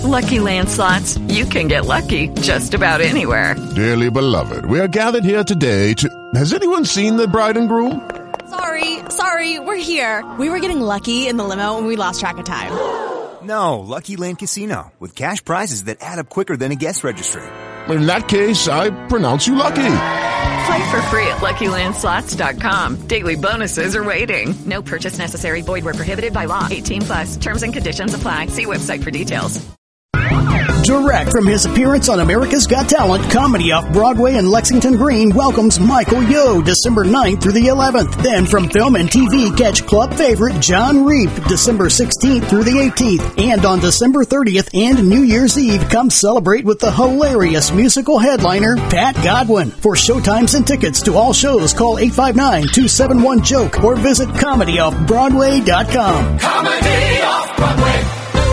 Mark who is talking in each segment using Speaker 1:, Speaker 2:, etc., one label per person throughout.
Speaker 1: Lucky Land Slots, you can get lucky just about anywhere.
Speaker 2: Dearly beloved, we are gathered here today to... Has anyone seen the bride and groom?
Speaker 3: Sorry, we're here. We were getting lucky in the limo and we lost track of time.
Speaker 4: No, Lucky Land Casino, with cash prizes that add up quicker than a guest registry.
Speaker 2: In that case, I pronounce you lucky.
Speaker 1: Play for free at LuckyLandSlots.com. Daily bonuses are waiting. No purchase necessary. Void where prohibited by law. 18+. Terms and conditions apply. See website for details.
Speaker 5: Direct from his appearance on America's Got Talent, Comedy Off-Broadway in Lexington Green welcomes Michael Yo December 9th through the 11th. Then from film and TV, catch club favorite John Reep December 16th through the 18th. And on December 30th and New Year's Eve, come celebrate with the hilarious musical headliner, Pat Godwin. For showtimes and tickets to all shows, call 859-271-JOKE or visit ComedyOffBroadway.com.
Speaker 6: Comedy Off-Broadway.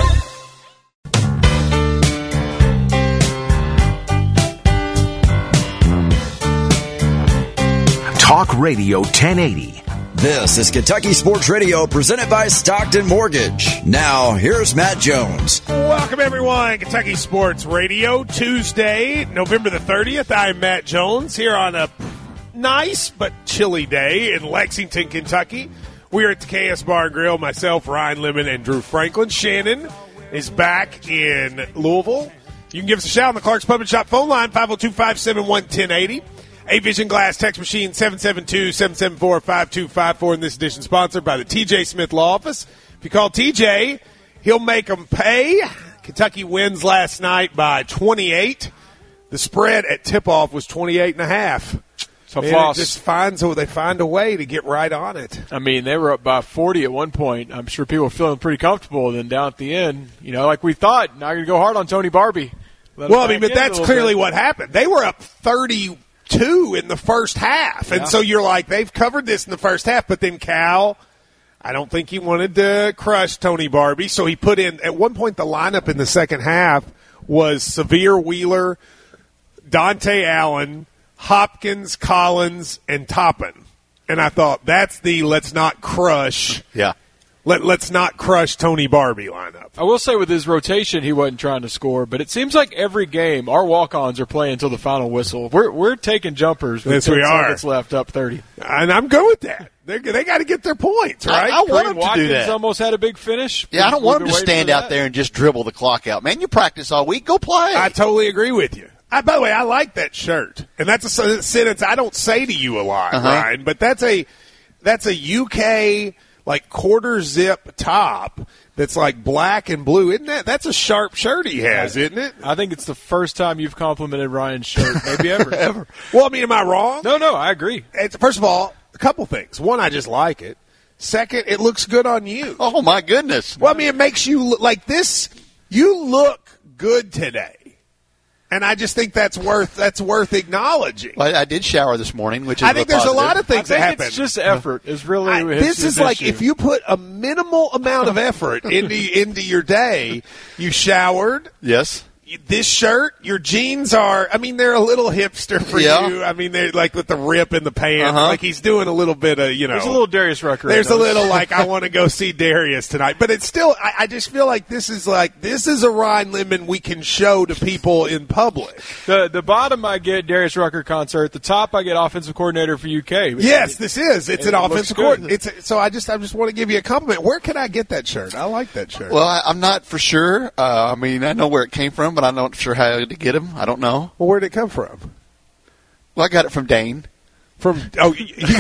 Speaker 7: Talk Radio 1080.
Speaker 8: This is Kentucky Sports Radio presented by Stockton Mortgage. Now, here's Matt Jones.
Speaker 9: Welcome, everyone. Kentucky Sports Radio, Tuesday, November the 30th. I'm Matt Jones here on a nice but chilly day in Lexington, Kentucky. We are at the KS Bar and Grill. Myself, Ryan Lemon, and Drew Franklin. Shannon is back in Louisville. You can give us a shout on the Clark's Pub and Shop phone line, 502-571-1080. A-Vision Glass text machine, 772-774-5254. In this edition, sponsored by the TJ Smith Law Office. If you call TJ, he'll make them pay. Kentucky wins last night by 28. The spread at tip-off was 28.5.
Speaker 10: So
Speaker 9: Floss just they find a way to get right on it.
Speaker 10: I mean, they were up by 40 at one point. I'm sure people were feeling pretty comfortable. And then down at the end, like we thought, not going to go hard on Tony Barbie.
Speaker 9: But that's clearly what happened. They were up 32 in the first half. And so you're like, they've covered this in the first half. But then Cal, I don't think he wanted to crush Tony Barbie. So he put in, at one point, the lineup in the second half was Severe Wheeler, Dante Allen, Hopkins, Collins, and Toppin. And I thought, that's the let's not crush.
Speaker 11: Yeah.
Speaker 9: Let's not crush Tony Barbie lineup.
Speaker 10: I will say with his rotation, he wasn't trying to score, but it seems like every game our walk-ons are playing until the final whistle. We're taking jumpers with 10 seconds left, up 30.
Speaker 9: And I'm good with that. They got to get their points, right?
Speaker 11: I want them to do that.
Speaker 10: Almost had a big finish.
Speaker 11: Yeah, I don't want them to stand out there and just dribble the clock out. Man, you practice all week. Go play.
Speaker 9: I totally agree with you. By the way, I like that shirt. And that's a sentence I don't say to you a lot, Ryan, but that's a UK like quarter zip top that's like black and blue. That's a sharp shirt he has, isn't it?
Speaker 10: I think it's the first time you've complimented Ryan's shirt, maybe ever.
Speaker 11: Ever.
Speaker 9: Well, I mean, am I wrong?
Speaker 10: No, I agree.
Speaker 9: First of all, a couple things. One, I just like it. Second, it looks good on you.
Speaker 11: Oh, my goodness.
Speaker 9: Well, I mean, it makes you look like this. You look good today. And I just think that's worth acknowledging.
Speaker 11: Well, I did shower this morning, which is
Speaker 9: I think there's a lot of things that happen.
Speaker 10: It's just effort. Is really
Speaker 9: this is like
Speaker 10: issue.
Speaker 9: If you put a minimal amount of effort into your day, you showered.
Speaker 11: Yes.
Speaker 9: This shirt, your jeans are, I mean, they're a little hipster for you. I mean, they're like with the rip in the pants. Like he's doing a little bit of,
Speaker 10: There's a little Darius Rucker.
Speaker 9: There's a little like, I want to go see Darius tonight. But it's still, I just feel like this is a Ryan Lemon we can show to people in public.
Speaker 10: The bottom I get Darius Rucker concert. The top I get offensive coordinator for UK.
Speaker 9: Yes, this is. It's an offensive coordinator. So I just want to give you a compliment. Where can I get that shirt? I like that shirt.
Speaker 11: Well, I'm not for sure. I mean, I know where it came from, but I'm not sure how to get him. I don't know.
Speaker 9: Well, where did it come from?
Speaker 11: Well, I got it from Dane.
Speaker 9: Wait a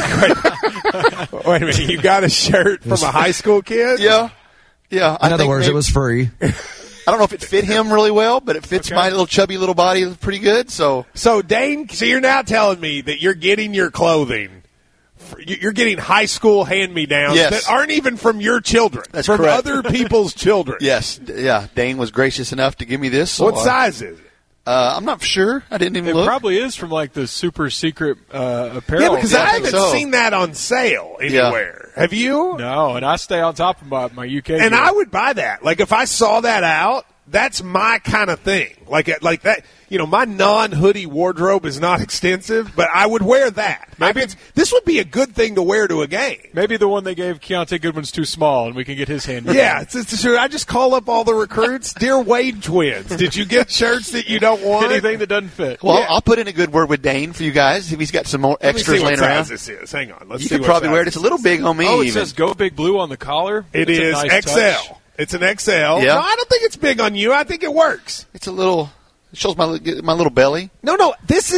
Speaker 9: minute. You got a shirt from a high school kid?
Speaker 11: Yeah.
Speaker 12: In other words, it was free.
Speaker 11: I don't know if it fit him really well, but it fits my little chubby little body pretty good. So
Speaker 9: Dane, you're now telling me that you're getting your clothing. You're getting high school hand-me-downs that aren't even from your children.
Speaker 11: That's
Speaker 9: from
Speaker 11: correct.
Speaker 9: Other people's children.
Speaker 11: Yes. Yeah. Dane was gracious enough to give me this. So
Speaker 9: what size is it?
Speaker 11: I'm not sure. I didn't even look.
Speaker 10: It probably is from like the super secret apparel.
Speaker 9: Yeah, because I haven't seen that on sale anywhere. Yeah. Have you?
Speaker 10: No, and I stay on top of my UK.
Speaker 9: And I would buy that. Like if I saw that out, that's my kind of thing. Like that, my non-hoodie wardrobe is not extensive, but I would wear that. Maybe this would be a good thing to wear to a game.
Speaker 10: Maybe the one they gave Keontae Goodwin's too small, and we can get his hand.
Speaker 9: Yeah, should I just call up all the recruits? Dear Wade twins, did you get shirts that you don't want?
Speaker 10: Anything that doesn't fit.
Speaker 11: Well, I'll put in a good word with Dane for you guys if he's got some more extras laying around.
Speaker 9: This is. Hang on,
Speaker 11: you could probably wear it. It's a little big on me.
Speaker 10: Oh, it says "Go Big Blue" on the collar.
Speaker 9: It is
Speaker 10: nice
Speaker 9: XL.
Speaker 10: Touch.
Speaker 9: It's an XL.
Speaker 11: Yeah.
Speaker 9: No, I don't think it's big on you. I think it works.
Speaker 11: It's a little. It shows my little belly.
Speaker 9: No. This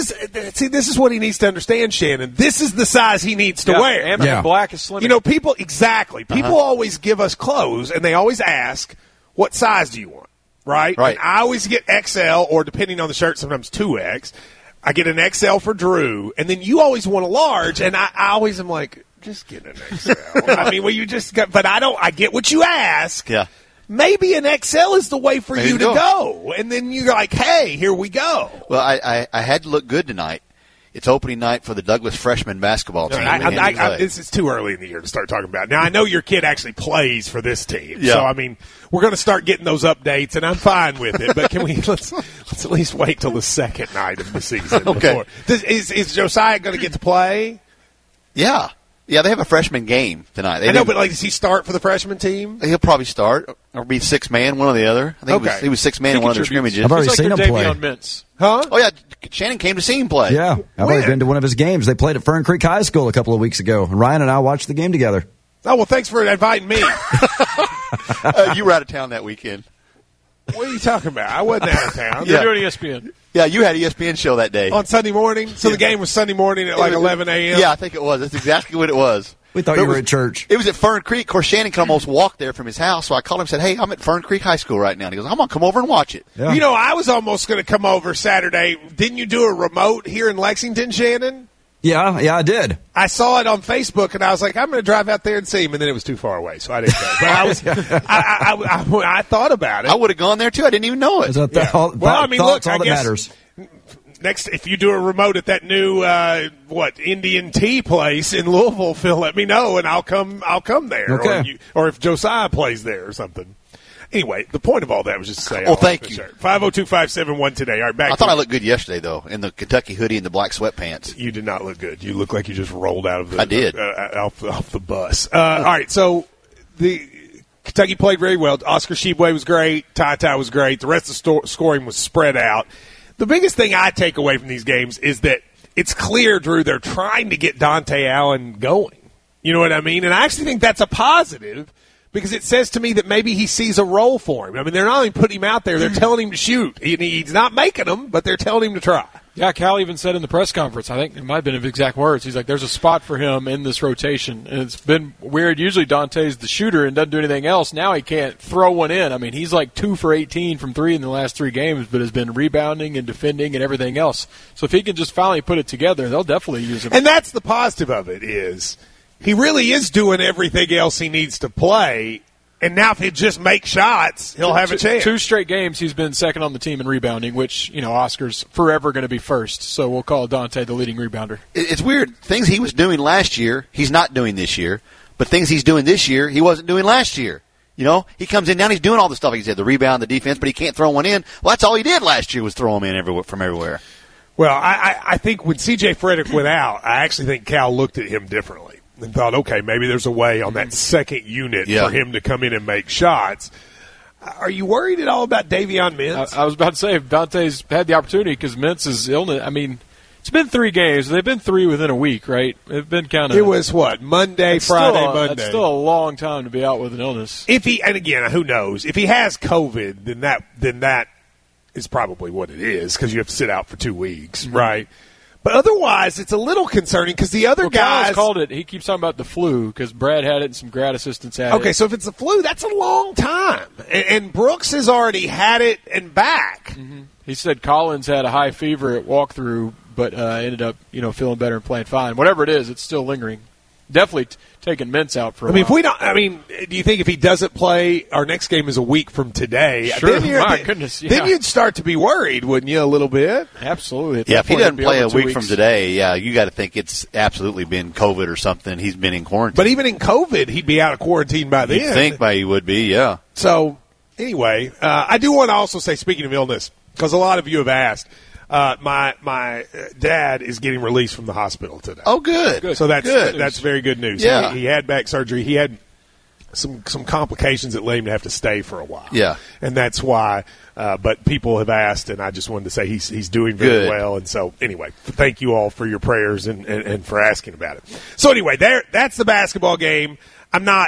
Speaker 9: is what he needs to understand, Shannon. This is the size he needs to wear.
Speaker 10: And black is slim.
Speaker 9: People People always give us clothes, and they always ask, "What size do you want?" Right.
Speaker 11: Right.
Speaker 9: And I always get XL, or depending on the shirt, sometimes 2X. I get an XL for Drew, and then you always want a large, and I always am like, just get an XL. I mean, you just got, but I get what you ask.
Speaker 11: Yeah.
Speaker 9: Maybe an XL is the way for you to go. And then you're like, hey, here we go.
Speaker 11: Well, I had to look good tonight. It's opening night for the Douglas freshman basketball team.
Speaker 9: This is too early in the year to start talking about it. Now, I know your kid actually plays for this team.
Speaker 11: Yeah.
Speaker 9: So, I mean, we're going to start getting those updates, and I'm fine with it. But can we let's at least wait till the second night of the season.
Speaker 11: Okay.
Speaker 9: Is Josiah going to get to play?
Speaker 11: Yeah. Yeah, they have a freshman game tonight.
Speaker 9: I know, but does he start for the freshman team?
Speaker 11: He'll probably start or be sixth man, one or the other. I think he was sixth man in one of their scrimmages.
Speaker 12: I've already seen him play.
Speaker 10: Mintz.
Speaker 9: Huh?
Speaker 11: Oh, yeah. Shannon came to see him play.
Speaker 12: Yeah. I've already been to one of his games. They played at Fern Creek High School a couple of weeks ago. And Ryan and I watched the game together.
Speaker 9: Oh, well, thanks for inviting me.
Speaker 11: You were out of town that weekend.
Speaker 9: What are you talking about? I wasn't out of town.
Speaker 10: You're doing ESPN.
Speaker 11: Yeah, you had an ESPN show that day.
Speaker 9: On Sunday morning? So the game was Sunday morning at 11 a.m.?
Speaker 11: Yeah, I think it was. That's exactly what it was.
Speaker 12: We thought you were at church.
Speaker 11: It was at Fern Creek. Of course, Shannon can almost walk there from his house. So I called him and said, hey, I'm at Fern Creek High School right now. And he goes, I'm going to come over and watch it.
Speaker 12: Yeah.
Speaker 9: I was almost going to come over Saturday. Didn't you do a remote here in Lexington, Shannon?
Speaker 12: Yeah, I did.
Speaker 9: I saw it on Facebook, and I was like, I'm going to drive out there and see him. And then it was too far away, so I didn't go. But I thought about it.
Speaker 11: I would have gone there, too. I didn't even know it.
Speaker 9: Look,
Speaker 12: all that matters.
Speaker 9: Next, if you do a remote at that new Indian tea place in Louisville, Phil, let me know, and I'll come there.
Speaker 12: Okay.
Speaker 9: Or if Josiah plays there or something. Anyway, the point of all that was just to say,
Speaker 11: thank you.
Speaker 9: 502-571 today. All right, back.
Speaker 11: I thought I looked good yesterday, though, in the Kentucky hoodie and the black sweatpants.
Speaker 9: You did not look good. You look like you just rolled out of the.
Speaker 11: I did.
Speaker 9: Off the bus. All right, so the Kentucky played very well. Oscar Tshiebwe was great. Ty was great. The rest of the scoring was spread out. The biggest thing I take away from these games is that it's clear, Drew, they're trying to get Dante Allen going. You know what I mean? And I actually think that's a positive because it says to me that maybe he sees a role for him. I mean, they're not only putting him out there, they're telling him to shoot. He's not making them, but they're telling him to try.
Speaker 10: Yeah, Cal even said in the press conference, I think it might have been his exact words, he's like, there's a spot for him in this rotation. And it's been weird. Usually Dante's the shooter and doesn't do anything else. Now he can't throw one in. I mean, he's like 2 for 18 from 3 in the last 3 games, but has been rebounding and defending and everything else. So if he can just finally put it together, they'll definitely use him.
Speaker 9: And that's the positive of it is he really is doing everything else he needs to play. And now if he just makes shots, he'll have a chance.
Speaker 10: 2 straight games he's been second on the team in rebounding, which, Oscar's forever going to be first. So we'll call Dante the leading rebounder.
Speaker 11: It's weird. Things he was doing last year, he's not doing this year. But things he's doing this year, he wasn't doing last year. He comes in now, he's doing all the stuff he said, the rebound, the defense, but he can't throw one in. Well, that's all he did last year was throw them in from everywhere.
Speaker 9: Well, I think when C.J. Frederick went out, I actually think Cal looked at him differently. And thought, okay, maybe there's a way on that second unit for him to come in and make shots. Are you worried at all about Davion Mintz?
Speaker 10: I was about to say, if Dante's had the opportunity because Mintz's illness, I mean, it's been 3 games. They've been 3 within a week, right? It's been kind of.
Speaker 9: It was Monday, Friday, Monday.
Speaker 10: That's still a long time to be out with an illness.
Speaker 9: And again, who knows? If he has COVID, then that is probably what it is because you have to sit out for 2 weeks, right? But otherwise, it's a little concerning because the other guys
Speaker 10: called it. He keeps talking about the flu because Brad had it and some grad assistants had it.
Speaker 9: Okay, so if it's the flu, that's a long time, and Brooks has already had it and back.
Speaker 10: Mm-hmm. He said Collins had a high fever at walkthrough, but ended up feeling better and playing fine. Whatever it is, it's still lingering. Definitely taking Mintz out for a while.
Speaker 9: Do you think if he doesn't play, our next game is a week from today?
Speaker 10: Sure, my goodness. Yeah.
Speaker 9: Then you'd start to be worried, wouldn't you, a little bit?
Speaker 10: Absolutely.
Speaker 11: Yeah, if he doesn't play a week from today, you got to think it's absolutely been COVID or something. He's been in quarantine.
Speaker 9: But even in COVID, he'd be out of quarantine by then.
Speaker 11: You'd think he would be, yeah.
Speaker 9: So, anyway, I do want to also say, speaking of illness, because a lot of you have asked, my dad is getting released from the hospital today.
Speaker 11: Oh, good.
Speaker 9: So that's
Speaker 11: good.
Speaker 9: That's very good news.
Speaker 11: Yeah.
Speaker 9: He had back surgery. He had some complications that led him to have to stay for a while.
Speaker 11: Yeah.
Speaker 9: And that's why. But people have asked, and I just wanted to say he's doing very well. And so, anyway, thank you all for your prayers and for asking about it. So, anyway, that's the basketball game. I'm not,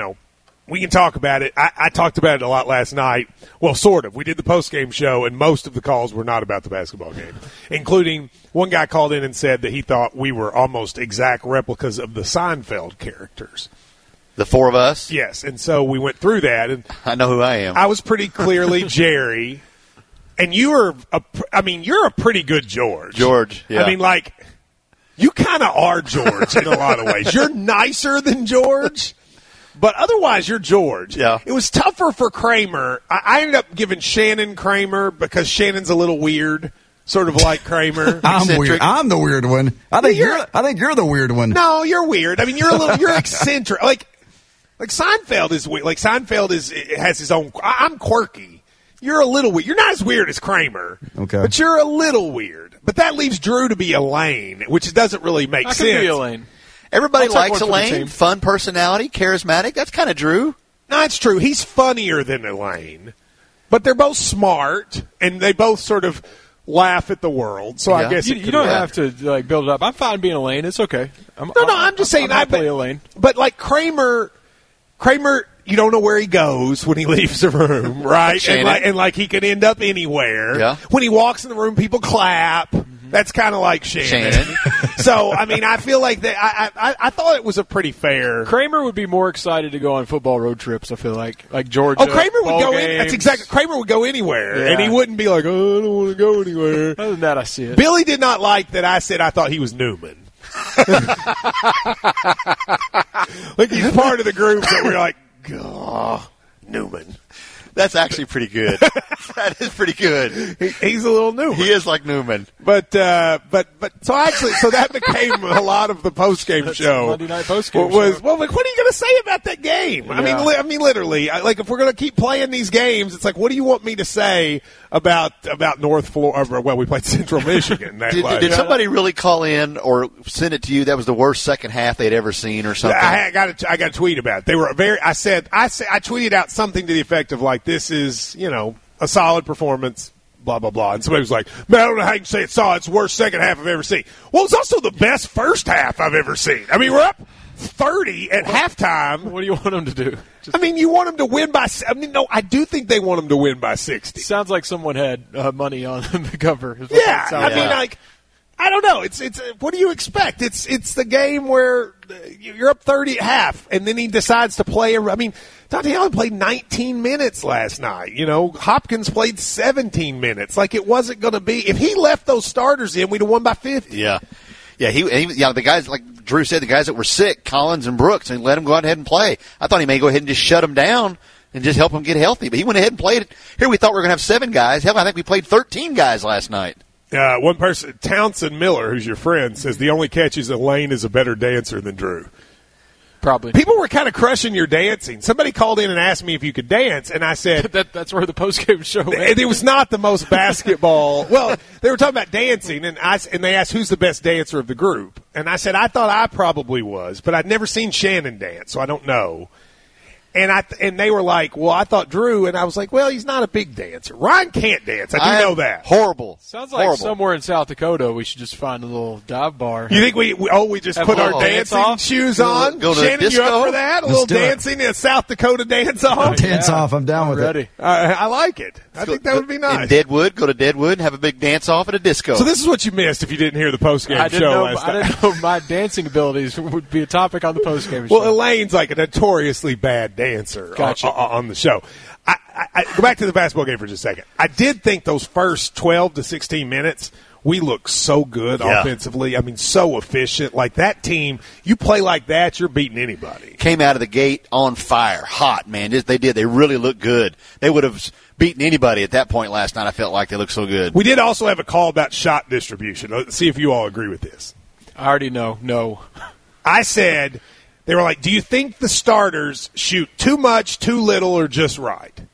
Speaker 9: we can talk about it. I talked about it a lot last night. Well, sort of. We did the post-game show, and most of the calls were not about the basketball game, including one guy called in and said that he thought we were almost exact replicas of the Seinfeld characters.
Speaker 11: The four of us?
Speaker 9: Yes, and so we went through that. And
Speaker 11: I know who I am.
Speaker 9: I was pretty clearly Jerry, and you're a pretty good George.
Speaker 11: George, yeah.
Speaker 9: I mean, you kind of are George in a lot of ways. You're nicer than George, but otherwise you're George.
Speaker 11: Yeah.
Speaker 9: It was tougher for Kramer. I ended up giving Shannon Kramer because Shannon's a little weird. Sort of like Kramer.
Speaker 12: I'm weird. I'm the weird one. I think you're the weird one.
Speaker 9: No, you're weird. I mean, you're eccentric. Like Seinfeld is weird. Like Seinfeld has his own. I'm quirky. You're a little weird. You're not as weird as Kramer.
Speaker 12: Okay.
Speaker 9: But you're a little weird. But that leaves Drew to be Elaine, which doesn't really make sense.
Speaker 10: I could be Elaine.
Speaker 11: Everybody likes Elaine. Fun personality, charismatic. That's kind of Drew.
Speaker 9: No, it's true. He's funnier than Elaine. But they're both smart, and they both sort of laugh at the world. So I guess
Speaker 10: you don't have to build it up. I'm fine being Elaine. It's okay.
Speaker 9: I'm just saying.
Speaker 10: I'm happily Elaine.
Speaker 9: But like Kramer, you don't know where he goes when he leaves the room, right? and he could end up anywhere.
Speaker 11: Yeah.
Speaker 9: When he walks in the room, people clap. That's kind of like Shannon. So, I mean, I feel like that. I thought it was a pretty fair.
Speaker 10: Kramer would be more excited to go on football road trips. I feel like Georgia.
Speaker 9: Oh, Kramer would go
Speaker 10: games.
Speaker 9: in. That's exactly. Kramer would go anywhere, and he wouldn't be like, "Oh, I don't want to go anywhere."
Speaker 10: Other than that, I see it.
Speaker 9: Billy did not like that. I said I thought he was Newman. Like he's part of the group that we're like, "Oh, Newman."
Speaker 11: That's actually pretty good. That is pretty good.
Speaker 9: He's a little Newman.
Speaker 11: He is like Newman.
Speaker 9: But so that became a lot of the post-game show.
Speaker 10: Monday night post-game
Speaker 9: show. Well, what are you going to say about that game? Yeah. I mean, literally, if we're going to keep playing these games, it's like, what do you want me to say about North Florida? Well, we played Central Michigan.
Speaker 11: Did somebody really call in or send it to you? That was the worst second half they'd ever seen, or something.
Speaker 9: I got a tweet about it. They were I tweeted out something to the effect of like, this is, a solid performance, blah, blah, blah. And somebody was like, man, I don't know how you can say it's solid. It's the worst second half I've ever seen. Well, it's also the best first half I've ever seen. I mean, we're up 30 at halftime.
Speaker 10: What do you want them to do?
Speaker 9: You want them to win by – no, I do think they want them to win by 60.
Speaker 10: Sounds like someone had money on the cover.
Speaker 9: Yeah, I don't know. It's what do you expect? It's the game where you're up 30 at half, and then he decides to play. Dante Allen played 19 minutes last night. Hopkins played 17 minutes. Like, it wasn't going to be. If he left those starters in, we'd have won by 50.
Speaker 11: Yeah. Yeah, the guys, like Drew said, the guys that were sick, Collins and Brooks, and let them go ahead and play. I thought he may go ahead and just shut them down and just help them get healthy. But he went ahead and played it. Here we thought we were going to have 7 guys. Hell, I think we played 13 guys last night.
Speaker 9: One person, Townsend Miller, who's your friend, says the only catch is Elaine is a better dancer than Drew.
Speaker 10: Probably.
Speaker 9: People were kind of crushing your dancing. Somebody called in and asked me if you could dance, and I said
Speaker 10: that's where the postgame show ended.
Speaker 9: It was not the most basketball. Well, they were talking about dancing, and they asked who's the best dancer of the group, and I said I thought I probably was, but I'd never seen Shannon dance, so I don't know. And they were like, well, I thought Drew, and I was like, well, he's not a big dancer. Ryan can't dance. I do know that.
Speaker 11: Horrible.
Speaker 10: Sounds like somewhere in South Dakota we should just find a little dive bar.
Speaker 9: You think we just put our dancing shoes on?
Speaker 11: Go to
Speaker 9: Shannon,
Speaker 11: disco?
Speaker 9: You up for that? A little dancing in a South Dakota dance off?
Speaker 12: Dance off. I'm down with
Speaker 10: it.
Speaker 9: I like it. I think that would be nice.
Speaker 11: In Deadwood, go to Deadwood and have a big dance off at a disco.
Speaker 9: So this is what you missed if you didn't hear the postgame show last night.
Speaker 10: I didn't know my dancing abilities would be a topic on the postgame show.
Speaker 9: Well, Elaine's like a notoriously bad dancer.
Speaker 10: Gotcha.
Speaker 9: On the show. I go back to the basketball game for just a second. I did think those first 12 to 16 minutes, we looked so good offensively. So efficient. Like that team, you play like that, you're beating anybody.
Speaker 11: Came out of the gate on fire, hot, man. They did. They really looked good. They would have beaten anybody at that point last night. I felt like they looked so good.
Speaker 9: We did also have a call about shot distribution. Let's see if you all agree with this.
Speaker 10: I already know. No.
Speaker 9: I said... They were like, do you think the starters shoot too much, too little, or just right?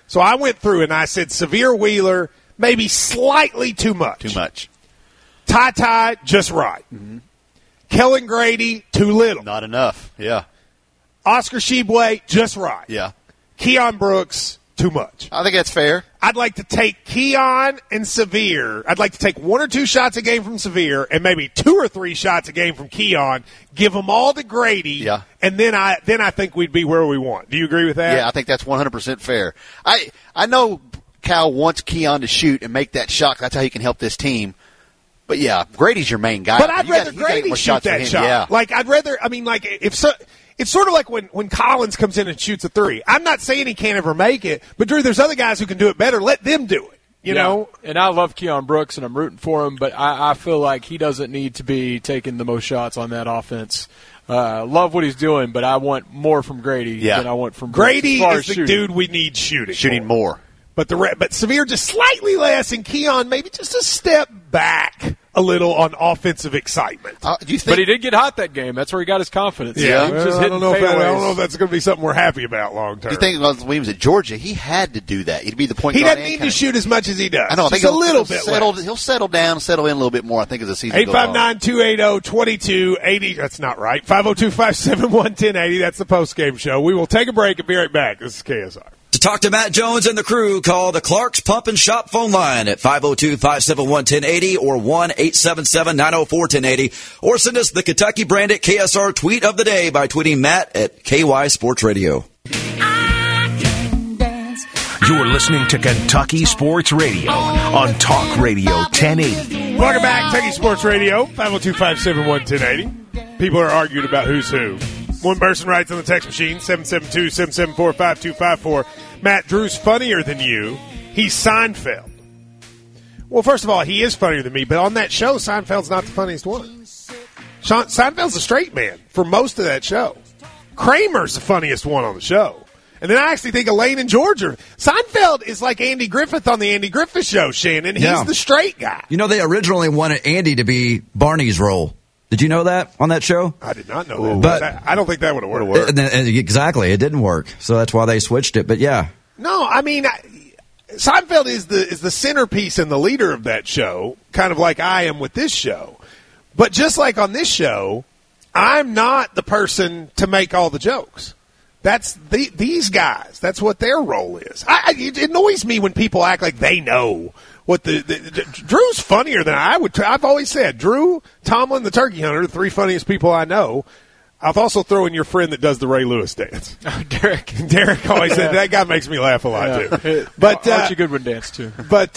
Speaker 9: So I went through and I said Severe Wheeler, maybe slightly too much.
Speaker 11: Too much.
Speaker 9: Ty, just right.
Speaker 11: Mm-hmm.
Speaker 9: Kellen Grady, too little.
Speaker 11: Not enough. Yeah.
Speaker 9: Oscar Tshiebwe, just right.
Speaker 11: Yeah.
Speaker 9: Keon Brooks, too much.
Speaker 11: I think that's fair.
Speaker 9: I'd like to take Keon and Severe. I'd like to take 1 or 2 shots a game from Severe and maybe 2 or 3 shots a game from Keon, give them all to Grady, and then I think we'd be where we want. Do you agree with that?
Speaker 11: Yeah, I think that's 100% fair. I know Cal wants Keon to shoot and make that shot. That's how he can help this team. But, yeah, Grady's your main guy.
Speaker 9: But I'd rather Grady shoot that shot.
Speaker 11: Yeah.
Speaker 9: Like, I'd rather – I mean, like, if so – it's sort of like when Collins comes in and shoots a 3. I'm not saying he can't ever make it, but, Drew, there's other guys who can do it better. Let them do it, you know?
Speaker 10: And I love Keon Brooks, and I'm rooting for him, but I feel like he doesn't need to be taking the most shots on that offense. Love what he's doing, but I want more from Grady than I want from Brooks.
Speaker 9: Grady is the dude we need shooting.
Speaker 11: Shooting more.
Speaker 9: But Severe just slightly less, and Keon maybe just a step back a little on offensive excitement.
Speaker 10: Do you think, but he did get hot that game. That's where he got his confidence.
Speaker 9: Yeah,
Speaker 10: he was just
Speaker 9: I don't know
Speaker 10: fadeaways.
Speaker 9: if that's going to be something we're happy about long term.
Speaker 11: Do you think when he was at Georgia, he had to do that? He'd be the point guard.
Speaker 9: He doesn't need to shoot as much as he does.
Speaker 11: I know. I think
Speaker 9: a little bit less.
Speaker 11: He'll settle down, settle in a little bit more, I think, as the season goes on.
Speaker 9: 859-280-2280. That's not right. 502-571-1080. That's the postgame show. We will take a break and be right back. This is KSR.
Speaker 13: To talk to Matt Jones and the crew, call the Clark's Pump and Shop phone line at 502-571-1080 or 1-877-904-1080, or send us the Kentucky branded KSR tweet of the day by tweeting Matt at KY Sports Radio.
Speaker 7: You're listening to Kentucky Sports Radio on Talk Radio 1080.
Speaker 9: Welcome back, Kentucky Sports Radio, 502-571-1080. People are arguing about who's who. One person writes on the text machine, 772-774-5254. Matt, Drew's funnier than you. He's Seinfeld. Well, first of all, he is funnier than me, but on that show, Seinfeld's not the funniest one. Seinfeld's a straight man for most of that show. Kramer's the funniest one on the show. And then I actually think Elaine and George are. Seinfeld is like Andy Griffith on the Andy Griffith Show, Shannon. He's the straight guy.
Speaker 12: You know, they originally wanted Andy to be Barney's role. Did you know that on that show?
Speaker 9: I did not know that. But I don't think that would have worked.
Speaker 12: Exactly. It didn't work. So that's why they switched it. But, yeah.
Speaker 9: No, I mean, Seinfeld is the centerpiece and the leader of that show, kind of like I am with this show. But just like on this show, I'm not the person to make all the jokes. That's these guys. That's what their role is. It annoys me when people act like they know what Drew's funnier than I would. I've always said Drew, Tomlin, the Turkey Hunter, the 3 funniest people I know. I'll also throw in your friend that does the Ray Lewis dance.
Speaker 10: Oh, Derek.
Speaker 9: Derek always said that guy makes me laugh a lot too.
Speaker 10: But Archie Goodwin dance too.
Speaker 9: But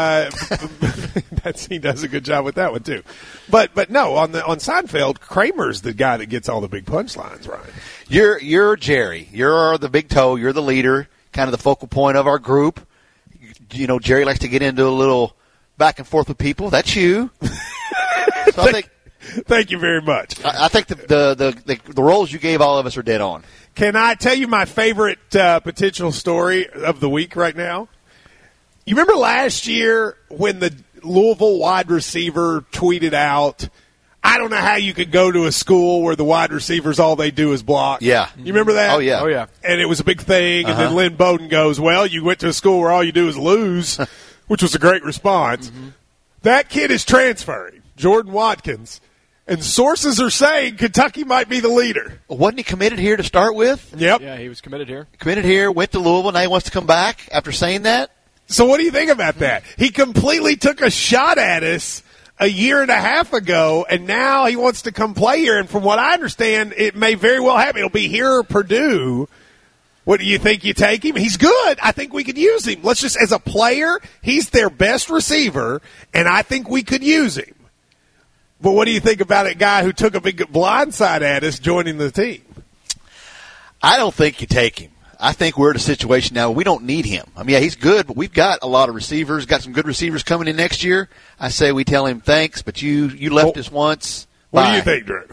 Speaker 9: he does a good job with that one too. But no, on Seinfeld, Kramer's the guy that gets all the big punchlines, Ryan.
Speaker 11: You're Jerry. You're the big toe. You're the leader, kind of the focal point of our group. You know, Jerry likes to get into a little back and forth with people. That's you. So I think.
Speaker 9: Thank you very much.
Speaker 11: I think the roles you gave all of us are dead on.
Speaker 9: Can I tell you my favorite potential story of the week right now? You remember last year when the Louisville wide receiver tweeted out, I don't know how you could go to a school where the wide receivers, all they do is block.
Speaker 11: Yeah.
Speaker 9: You remember that?
Speaker 11: Oh, yeah.
Speaker 9: And it was a big thing, and then Lynn Bowden goes, well, you went to a school where all you do is lose, which was a great response. Mm-hmm. That kid is transferring, Jordan Watkins. And sources are saying Kentucky might be the leader.
Speaker 11: Wasn't he committed here to start with?
Speaker 9: Yep.
Speaker 10: Yeah, he was committed here.
Speaker 11: Committed here, went to Louisville, now he wants to come back after saying that?
Speaker 9: So what do you think about that? He completely took a shot at us a year and a half ago, and now he wants to come play here. And from what I understand, it may very well happen. It'll be here or Purdue. What do you think? You take him? He's good. I think we could use him. Let's just, as a player, he's their best receiver, and I think we could use him. But what do you think about a guy who took a big blindside at us joining the team?
Speaker 11: I don't think you take him. I think we're in a situation now where we don't need him. I mean, yeah, he's good, but we've got a lot of receivers, got some good receivers coming in next year. I say we tell him thanks, but you left us once.
Speaker 9: What do you think, Drew?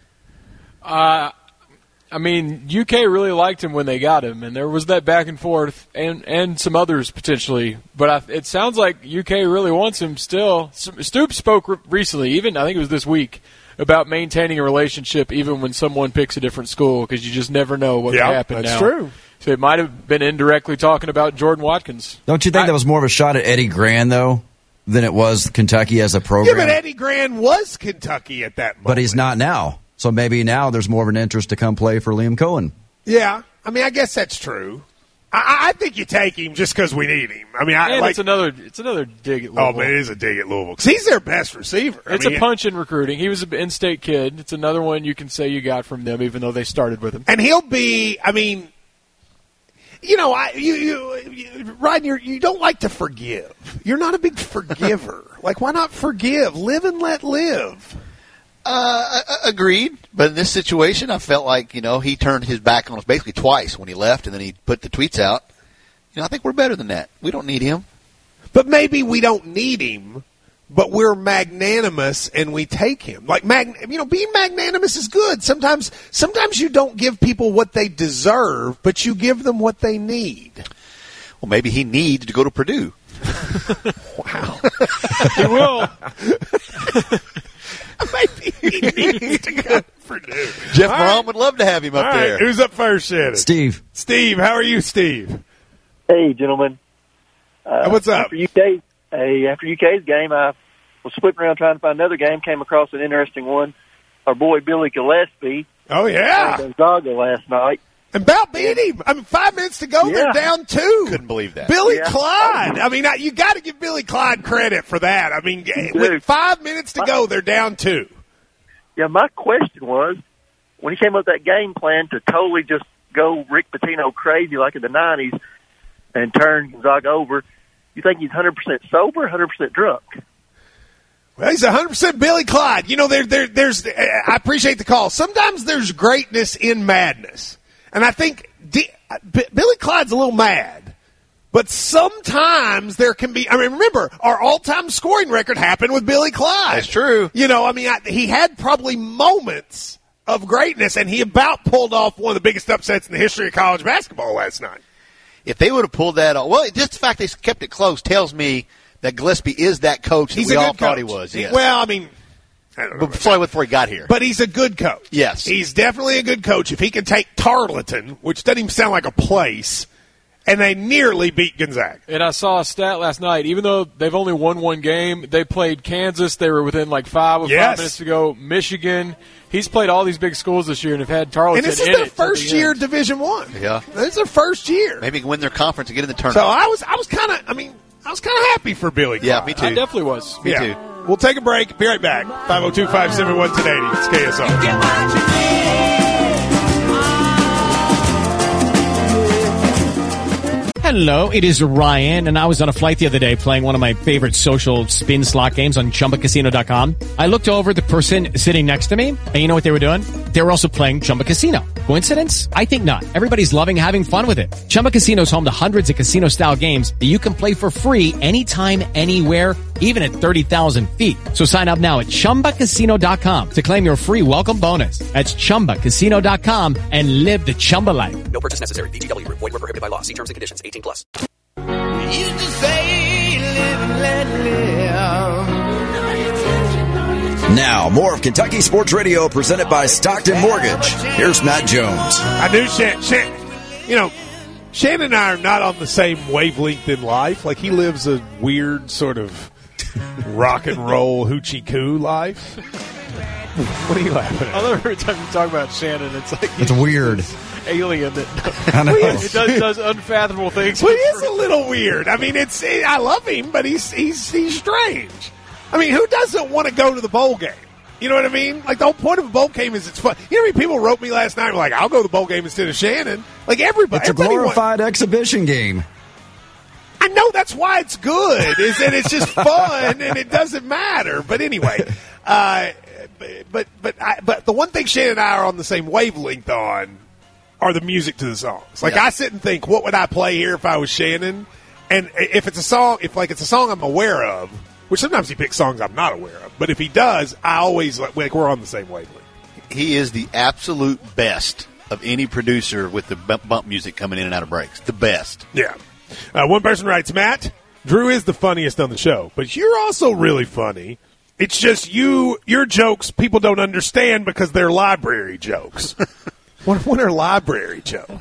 Speaker 10: I mean, UK really liked him when they got him, and there was that back and forth, and some others potentially. But it sounds like UK really wants him still. Stoops spoke recently, even I think it was this week, about maintaining a relationship even when someone picks a different school, because you just never know what can happen now.
Speaker 9: That's true.
Speaker 10: So it might have been indirectly talking about Jordan Watkins.
Speaker 12: Don't you think that was more of a shot at Eddie Gran, though, than it was Kentucky as a program?
Speaker 9: Yeah, but Eddie Gran was Kentucky at that moment.
Speaker 12: But he's not now. So maybe now there's more of an interest to come play for Liam Cohen.
Speaker 9: Yeah. I mean, I guess that's true. I think you take him just because we need him. I mean,
Speaker 10: it's another dig at Louisville.
Speaker 9: Oh, but it is a dig at Louisville because he's their best receiver.
Speaker 10: It's a punch in recruiting. He was an in-state kid. It's another one you can say you got from them, even though they started with him.
Speaker 9: And he'll be. I mean, you know, Ryan, you don't like to forgive. You're not a big forgiver. Like, why not forgive? Live and let live.
Speaker 11: Agreed. But in this situation, I felt like, he turned his back on us basically twice when he left, and then he put the tweets out. I think we're better than that. We don't need him.
Speaker 9: But maybe we don't need him, but we're magnanimous and we take him. Like, being magnanimous is good. Sometimes you don't give people what they deserve, but you give them what they need.
Speaker 11: Well, maybe he needs to go to Purdue.
Speaker 9: Wow.
Speaker 10: He will.
Speaker 9: Maybe he needs to go to Purdue.
Speaker 11: Jeff Brom would love to have him up there.
Speaker 9: Who's up first, Shannon?
Speaker 12: Steve.
Speaker 9: Steve, how are you, Steve?
Speaker 14: Hey, gentlemen.
Speaker 9: What's up?
Speaker 14: After UK's game, I was flipping around trying to find another game, came across an interesting one. Our boy Billy Gillespie.
Speaker 9: Oh, yeah.
Speaker 14: Gonzaga last night.
Speaker 9: And about beat him. I mean, 5 minutes to go, they're down 2.
Speaker 11: Couldn't believe that.
Speaker 9: Billy Clyde. I mean, you got to give Billy Clyde credit for that. I mean, with 5 minutes to go, they're down 2.
Speaker 14: Yeah, my question was, when he came up with that game plan to totally just go Rick Pitino crazy like in the 90s and turn Gonzaga over, you think he's 100% sober, 100% drunk?
Speaker 9: Well, he's 100% Billy Clyde. There's. I appreciate the call. Sometimes there's greatness in madness. And I think Billy Clyde's a little mad. But sometimes there can be – I mean, remember, our all-time scoring record happened with Billy Clyde.
Speaker 11: That's true.
Speaker 9: He had probably moments of greatness, and he about pulled off one of the biggest upsets in the history of college basketball last night.
Speaker 11: If they would have pulled that off – well, just the fact they kept it close tells me that Gillespie is that coach that we all thought he was. Yes.
Speaker 9: Well, I mean – I don't know
Speaker 11: before he got here.
Speaker 9: But he's a good coach.
Speaker 11: Yes.
Speaker 9: He's definitely a good coach. If he can take Tarleton, which doesn't even sound like a place, and they nearly beat Gonzaga.
Speaker 10: And I saw a stat last night. Even though they've only won one game, they played Kansas. They were within like 5 minutes to go. Michigan. He's played all these big schools this year and have had Tarleton in it.
Speaker 9: And this is their first year Division I.
Speaker 11: Yeah.
Speaker 9: This is their first year.
Speaker 11: Maybe can win their conference and get in the tournament.
Speaker 9: So I was kind of happy for Billy Clyde.
Speaker 11: Yeah, me too.
Speaker 10: I definitely was.
Speaker 11: Me too.
Speaker 9: We'll take a break. Be right back. 502-571-1080. It's KSR.
Speaker 15: Hello, it is Ryan, and I was on a flight the other day playing one of my favorite social spin slot games on ChumbaCasino.com. I looked over at the person sitting next to me, and you know what they were doing? They were also playing Chumba Casino. Coincidence? I think not. Everybody's loving having fun with it. Chumba Casino is home to hundreds of casino-style games that you can play for free anytime, anywhere, even at 30,000 feet. So sign up now at ChumbaCasino.com to claim your free welcome bonus. That's ChumbaCasino.com and live the Chumba life.
Speaker 16: No purchase necessary. VGW. Void where prohibited by law. See terms and conditions. 18+.
Speaker 6: We used to say, live and let live.
Speaker 13: Now, more of Kentucky Sports Radio presented by Stockton Mortgage. Here's Matt Jones.
Speaker 9: I knew Shannon and I are not on the same wavelength in life. Like, he lives a weird sort of rock and roll hoochie coo life. What are you laughing at?
Speaker 10: I love every time you talk about Shannon, it's like
Speaker 12: it's weird.
Speaker 10: Alien that
Speaker 12: I know.
Speaker 10: It does unfathomable things.
Speaker 9: Well, he is a little weird. I mean, I love him, but he's strange. I mean, who doesn't want to go to the bowl game? You know what I mean? Like, the whole point of a bowl game is it's fun. You know how many people wrote me last night and were like, I'll go to the bowl game instead of Shannon? Like, everybody.
Speaker 12: It's a glorified exhibition game.
Speaker 9: I know that's why it's good, is that it's just fun and it doesn't matter. But anyway, but the one thing Shannon and I are on the same wavelength on are the music to the songs. Like, I sit and think, what would I play here if I was Shannon? And if it's a song, it's a song I'm aware of, which sometimes he picks songs I'm not aware of, but if he does, I always like we're on the same wavelength.
Speaker 11: He is the absolute best of any producer with the bump music coming in and out of breaks. The best.
Speaker 9: Yeah. One person writes, Matt, Drew is the funniest on the show, but you're also really funny. It's just your jokes people don't understand because they're library jokes. What are library jokes?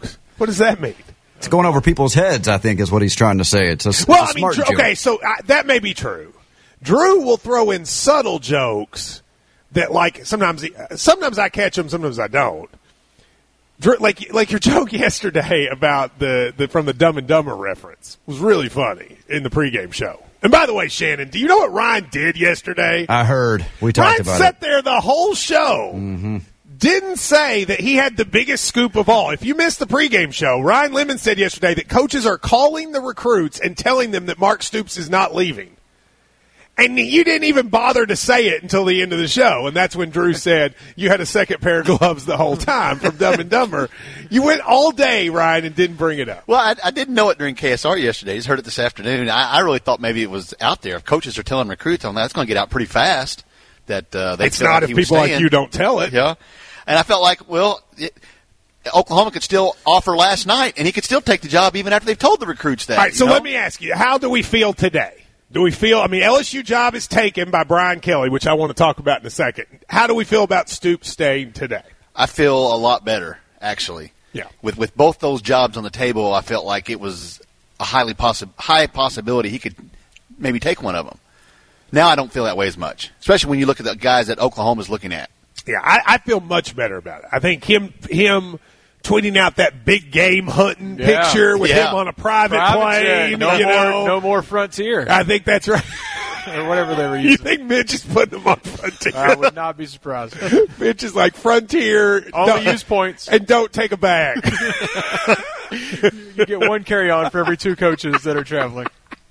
Speaker 9: What does that mean?
Speaker 12: It's going over people's heads, I think, is what he's trying to say. It's a smart joke.
Speaker 9: Okay, so that may be true. Drew will throw in subtle jokes that, like, sometimes I catch them, sometimes I don't. Drew, like your joke yesterday about the from the Dumb and Dumber reference was really funny in the pregame show. And by the way, Shannon, do you know what Ryan did yesterday?
Speaker 12: I heard. We talked about it.
Speaker 9: Ryan sat there the whole show.
Speaker 12: Mm-hmm.
Speaker 9: Didn't say that he had the biggest scoop of all. If you missed the pregame show, Ryan Lemon said yesterday that coaches are calling the recruits and telling them that Mark Stoops is not leaving. And you didn't even bother to say it until the end of the show. And that's when Drew said you had a second pair of gloves the whole time from Dumb and Dumber. You went all day, Ryan, and didn't bring it up.
Speaker 11: Well, I didn't know it during KSR yesterday. I just heard it this afternoon. I really thought maybe it was out there. If coaches are telling recruits on that, it's going to get out pretty fast. That they
Speaker 9: it's not if people like you don't tell it.
Speaker 11: Yeah. And I felt like, Oklahoma could still offer last night, and he could still take the job even after they've told the recruits that.
Speaker 9: All right, so let me ask you, how do we feel today? Do we feel, LSU job is taken by Brian Kelly, which I want to talk about in a second. How do we feel about Stoops staying today?
Speaker 11: I feel a lot better, actually.
Speaker 9: Yeah.
Speaker 11: With both those jobs on the table, I felt like it was a high possibility he could maybe take one of them. Now I don't feel that way as much, especially when you look at the guys that Oklahoma's looking at.
Speaker 9: Yeah, I feel much better about it. I think him tweeting out that big game hunting picture with him on a private plane.
Speaker 10: No more Frontier.
Speaker 9: I think that's right.
Speaker 10: Or whatever they were using.
Speaker 9: You think Mitch is putting them on Frontier?
Speaker 10: I would not be surprised.
Speaker 9: Mitch is like, Frontier.
Speaker 10: Only use points.
Speaker 9: And don't take a bag.
Speaker 10: You get one carry-on for every 2 coaches that are traveling.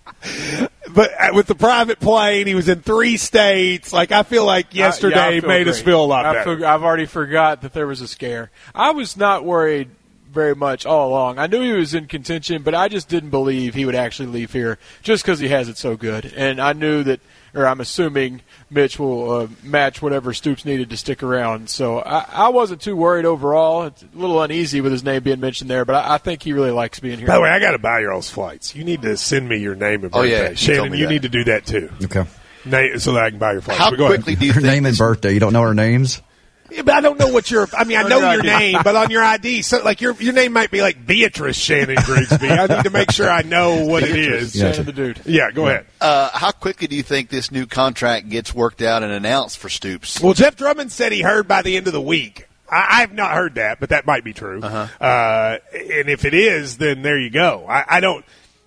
Speaker 9: But with the private plane, he was in 3 states. Like, I feel like yesterday made us feel a lot better.
Speaker 10: I've already forgot that there was a scare. I was not worried very much all along. I knew he was in contention, but I just didn't believe he would actually leave here just because he has it so good. And I knew that, or I'm assuming Mitch will match whatever Stoops needed to stick around. So I wasn't too worried overall. It's a little uneasy with his name being mentioned there, but I think he really likes being here.
Speaker 9: By the way, I got to buy your all's flights. You need to send me your name and birthday.
Speaker 11: Oh, yeah.
Speaker 9: Shannon, you need to do that too.
Speaker 12: Okay.
Speaker 9: So that I can buy your flights.
Speaker 11: How quickly do you think
Speaker 12: her name and birthday? You don't know her names?
Speaker 9: Yeah, but I don't know what your. I know your name, but on your ID, so like your name might be like Beatrice Shannon Grigsby. I need to make sure I know what it is.
Speaker 10: Shannon the dude.
Speaker 9: Yeah, go ahead.
Speaker 11: How quickly do you think this new contract gets worked out and announced for Stoops?
Speaker 9: Well, Jeff Drummond said he heard by the end of the week. I've not heard that, but that might be true. And if it is, then there you go. I don't.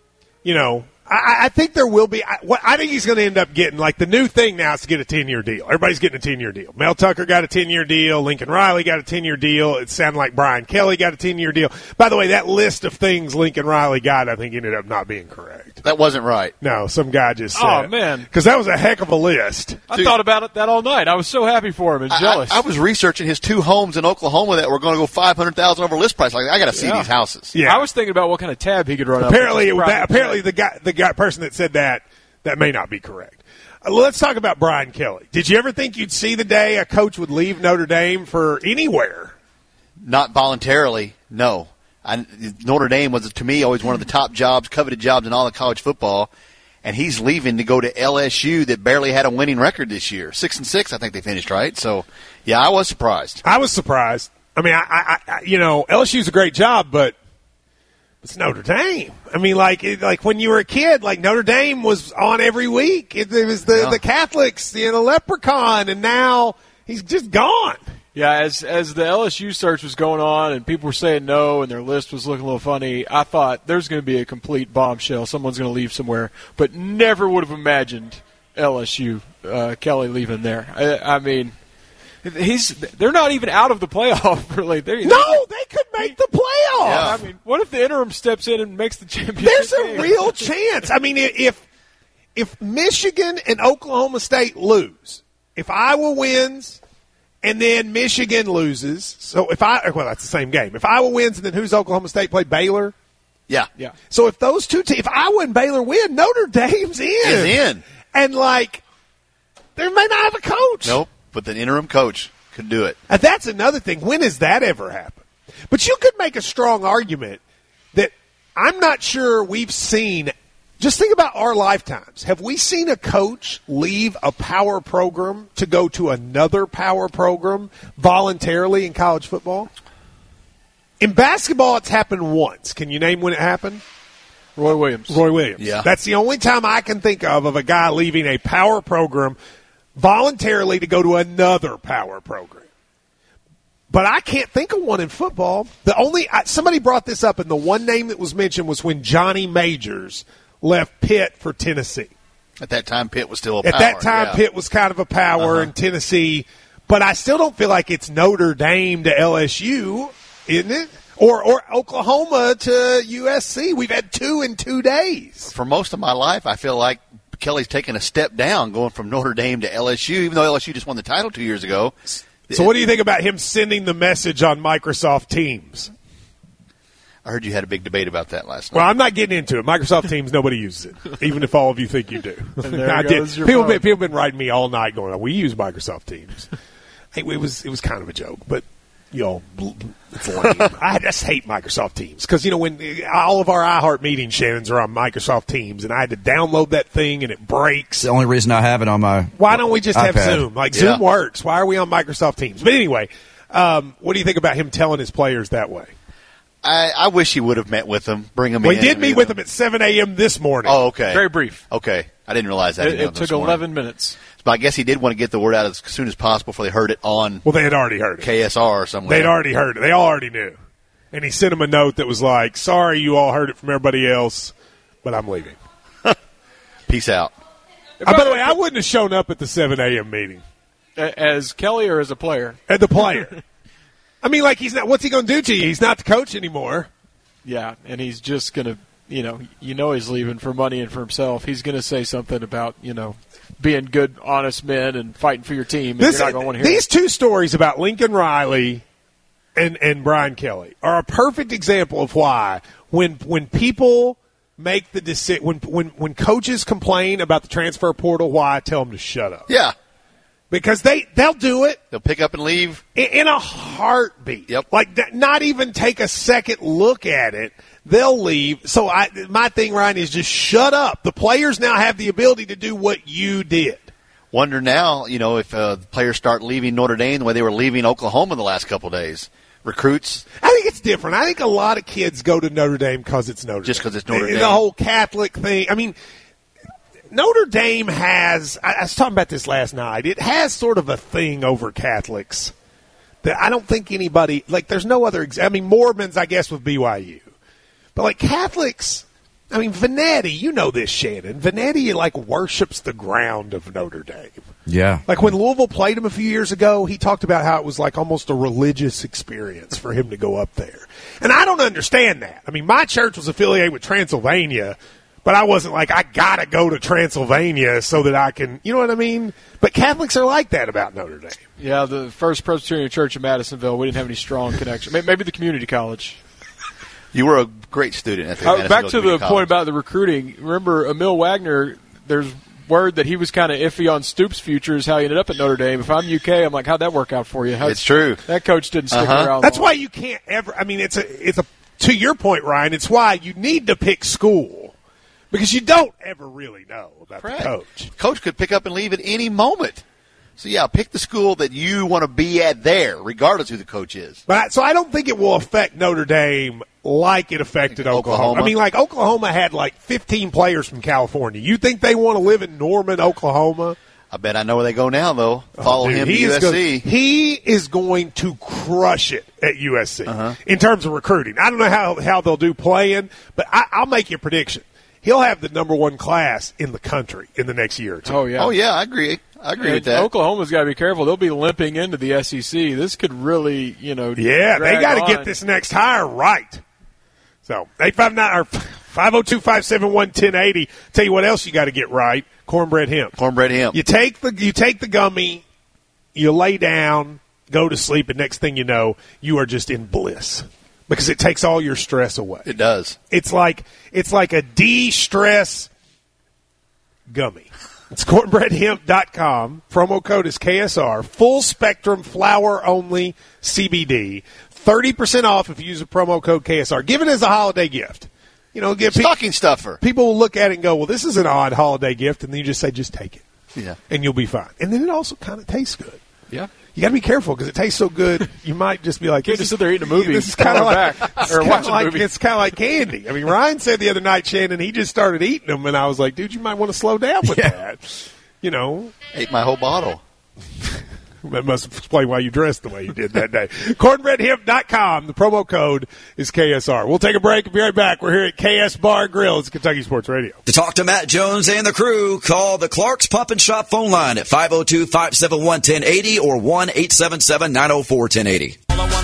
Speaker 9: I think there will be. I think he's going to end up getting, like, the new thing now is to get a 10-year deal. Everybody's getting a 10-year deal. Mel Tucker got a 10-year deal. Lincoln Riley got a 10-year deal. It sounded like Brian Kelly got a 10-year deal. By the way, that list of things Lincoln Riley got, I think, ended up not being correct.
Speaker 11: That wasn't right.
Speaker 9: No, some guy just said.
Speaker 10: Oh, man.
Speaker 9: Because that was a heck of a list.
Speaker 10: I thought about that all night. I was so happy for him and jealous.
Speaker 11: I was researching his 2 homes in Oklahoma that were going to go $500,000 over list price. Like, I got to see these houses.
Speaker 10: Yeah. I was thinking about what kind of tab he could run
Speaker 9: apparently,
Speaker 10: up.
Speaker 9: Apparently, the guy person that said that may not be correct. Let's talk about Brian Kelly. Did you ever think you'd see the day a coach would leave Notre Dame for anywhere?
Speaker 11: Not voluntarily, no. Notre Dame was, to me, always one of the top jobs, coveted jobs in all of college football, and he's leaving to go to LSU that barely had a winning record this year. 6-6, I think they finished, right? So, yeah, I was surprised.
Speaker 9: I was surprised. I mean, LSU's a great job, but it's Notre Dame. I mean, like when you were a kid, like Notre Dame was on every week. It was the Catholics, the Leprechaun, and now he's just gone.
Speaker 10: Yeah, as the LSU search was going on and people were saying no and their list was looking a little funny, I thought there's going to be a complete bombshell. Someone's going to leave somewhere, but never would have imagined LSU, Kelly leaving there. I mean, they're not even out of the playoff, really. They
Speaker 9: could make the playoff.
Speaker 10: Yeah. I mean, what if the interim steps in and makes the championship
Speaker 9: There's
Speaker 10: game?
Speaker 9: A real chance. I mean, if Michigan and Oklahoma State lose, if Iowa wins and then Michigan loses, so that's the same game. If Iowa wins and then who's Oklahoma State play? Baylor?
Speaker 11: Yeah.
Speaker 9: So if those two teams, if Iowa and Baylor win, Notre Dame's in.
Speaker 11: Is in.
Speaker 9: And, they may not have a coach.
Speaker 11: Nope. But the interim coach could do it.
Speaker 9: And that's another thing. When has that ever happened? But you could make a strong argument that I'm not sure we've seen. Just think about our lifetimes. Have we seen a coach leave a power program to go to another power program voluntarily in college football? In basketball, it's happened once. Can you name when it happened?
Speaker 10: Roy Williams.
Speaker 9: Roy Williams.
Speaker 11: Yeah.
Speaker 9: That's the only time I can think of a guy leaving a power program voluntarily to go to another power program. But I can't think of one in football. Somebody brought this up, and the one name that was mentioned was when Johnny Majors left Pitt for Tennessee.
Speaker 11: At that time, Pitt was still a power.
Speaker 9: At that time, Pitt was kind of a power in Tennessee. But I still don't feel like it's Notre Dame to LSU, isn't it? Or Oklahoma to USC. We've had 2 in 2 days.
Speaker 11: For most of my life, I feel like Kelly's taken a step down going from Notre Dame to LSU, even though LSU just won the title 2 years ago.
Speaker 9: So what do you think about him sending the message on Microsoft Teams?
Speaker 11: I heard you had a big debate about that last night.
Speaker 9: Well, I'm not getting into it. Microsoft Teams, nobody uses it, even if all of you think you do.
Speaker 10: I did.
Speaker 9: People have been writing me all night going, we use Microsoft Teams. It was kind of a joke, but it's lame. I just hate Microsoft Teams because when all of our iHeart meeting Shannons are on Microsoft Teams, and I had to download that thing and it breaks.
Speaker 12: It's the only reason I have it on my.
Speaker 9: Why don't we just have
Speaker 12: iPad?
Speaker 9: Zoom? Zoom works. Why are we on Microsoft Teams? But anyway, what do you think about him telling his players that way?
Speaker 11: I wish he would have met with them, bring them in.
Speaker 9: We did meet with them at 7 a.m. this morning.
Speaker 11: Oh, okay.
Speaker 10: Very brief.
Speaker 11: Okay. I didn't realize that.
Speaker 10: It took 11 minutes.
Speaker 11: But I guess he did want to get the word out as soon as possible before they heard it on.
Speaker 9: Well, they had already heard it.
Speaker 11: KSR or somewhere.
Speaker 9: They'd already heard it. They all already knew. And he sent them a note that was like, sorry you all heard it from everybody else, but I'm leaving.
Speaker 11: Peace out.
Speaker 9: By the way, I wouldn't have shown up at the 7 a.m. meeting.
Speaker 10: As Kelly or as a player?
Speaker 9: As the player. I mean, he's not. What's he going to do to you? He's not the coach anymore.
Speaker 10: Yeah, and he's just going to, he's leaving for money and for himself. He's going to say something about, being good, honest men and fighting for your team. And you're not going to want to hear
Speaker 9: these 2 stories about Lincoln Riley and Brian Kelly are a perfect example of why when people make the decision, when coaches complain about the transfer portal, why I tell them to shut up.
Speaker 11: Yeah.
Speaker 9: Because they'll do it.
Speaker 11: They'll pick up and leave.
Speaker 9: In a heartbeat.
Speaker 11: Yep.
Speaker 9: Not even take a second look at it. They'll leave. So my thing, Ryan, is just shut up. The players now have the ability to do what you did.
Speaker 11: Wonder now, if players start leaving Notre Dame the way they were leaving Oklahoma the last couple of days. Recruits.
Speaker 9: I think it's different. I think a lot of kids go to Notre Dame because it's Notre Dame.
Speaker 11: Just because it's Notre Dame.
Speaker 9: The whole Catholic thing. I mean, Notre Dame has, I was talking about this last night, it has sort of a thing over Catholics that I don't think anybody, there's no other, Mormons, I guess, with BYU. But, Catholics, Vanetti, you know this, Shannon. Vanetti, worships the ground of Notre Dame.
Speaker 12: Yeah.
Speaker 9: When Louisville played him a few years ago, he talked about how it was almost a religious experience for him to go up there. And I don't understand that. My church was affiliated with Transylvania, but I wasn't I got to go to Transylvania so that I can, you know what I mean? But Catholics are like that about Notre Dame.
Speaker 10: Yeah, the First Presbyterian Church in Madisonville, we didn't have any strong connection. Maybe the community college.
Speaker 11: You were a great student at the Madisonville
Speaker 10: back to the
Speaker 11: College.
Speaker 10: point about the recruiting. Remember, Emil Wagner, there's word that he was kind of iffy on Stoops' future is how he ended up at Notre Dame. If I'm UK, I'm like, how'd that work out for you?
Speaker 11: It's true.
Speaker 10: That coach didn't stick around.
Speaker 9: That's why you can't ever, it's a, to your point, Ryan, it's why you need to pick school. Because you don't ever really know about the coach.
Speaker 11: Coach could pick up and leave at any moment. So, pick the school that you want to be at there, regardless who the coach is.
Speaker 9: So I don't think it will affect Notre Dame like it affected Oklahoma. Oklahoma had 15 players from California. You think they want to live in Norman, Oklahoma?
Speaker 11: I bet I know where they go now, though. Follow him to USC.
Speaker 9: He is going to crush it at USC in terms of recruiting. I don't know how they'll do playing, but I'll make you a prediction. He'll have the number 1 class in the country in the next year or 2.
Speaker 10: Oh, yeah.
Speaker 11: Oh, yeah, I agree. I agree with that.
Speaker 10: Oklahoma's got to be careful. They'll be limping into the SEC. This could really,
Speaker 9: Yeah, they got to get this next hire right. So, 502-571-1080. Tell you what else you got to get right. Cornbread hemp.
Speaker 11: Cornbread hemp.
Speaker 9: You take the gummy, you lay down, go to sleep, and next thing you know, you are just in bliss. Because it takes all your stress away.
Speaker 11: It does.
Speaker 9: It's like a de-stress gummy. It's cornbreadhemp.com. Promo code is KSR. Full spectrum, flower only CBD. 30% off if you use a promo code KSR. Give it as a holiday gift. Give
Speaker 11: stocking stuffer.
Speaker 9: People will look at it and go, well, this is an odd holiday gift. And then you just say, just take it.
Speaker 11: Yeah.
Speaker 9: And you'll be fine. And then it also kind of tastes good.
Speaker 10: Yeah.
Speaker 9: you got to be careful because it tastes so good. You might just be like,
Speaker 10: you just sit there eating a movie.
Speaker 9: This is kind of like,
Speaker 10: watching a movie.
Speaker 9: It's kind of like candy. I mean, Ryan said the other night, Shannon, he just started eating them, and I was like, dude, you might want to slow down with that. You know,
Speaker 11: ate my whole bottle.
Speaker 9: That must explain why you dressed the way you did that day. Cornbreadhemp.com. The promo code is KSR. We'll take a break and be right back. We're here at KS Bar Grill. It's Kentucky Sports Radio.
Speaker 13: To talk to Matt Jones and the crew, call the Clark's Pump and Shop phone line at 502-571-1080 or 1-877-904-1080.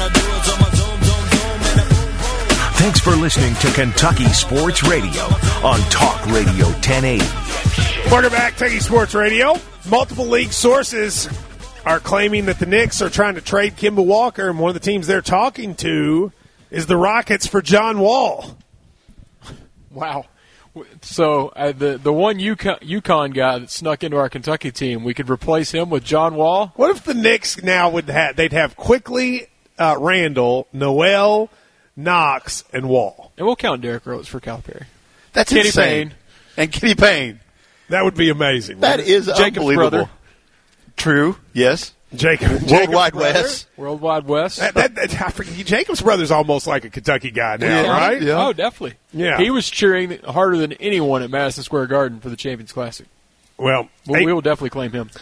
Speaker 7: Thanks for listening to Kentucky Sports Radio on Talk Radio 1080.
Speaker 9: Welcome back, Kentucky Sports Radio. Multiple league sources are claiming that the Knicks are trying to trade Kemba Walker, and one of the teams they're talking to is the Rockets for John Wall.
Speaker 10: Wow. So the one UConn guy that snuck into our Kentucky team, we could replace him with John Wall?
Speaker 9: What if the Knicks now they'd have Quickly, Randall, Noel, Knox, and Wall.
Speaker 10: And we'll count Derrick Rose for Calipari.
Speaker 11: That's
Speaker 10: Kenny
Speaker 11: insane.
Speaker 10: Payne.
Speaker 11: And Kenny Payne.
Speaker 9: That would be amazing.
Speaker 11: That is
Speaker 10: Jacob's
Speaker 11: unbelievable.
Speaker 10: brother.
Speaker 11: True. Yes.
Speaker 9: Worldwide
Speaker 11: West.
Speaker 10: Worldwide West.
Speaker 9: Jacob's brother's almost like a Kentucky guy now, right?
Speaker 11: Yeah.
Speaker 10: Oh, definitely.
Speaker 9: Yeah.
Speaker 10: He was cheering harder than anyone at Madison Square Garden for the Champions Classic.
Speaker 9: Well,
Speaker 10: we will definitely claim him.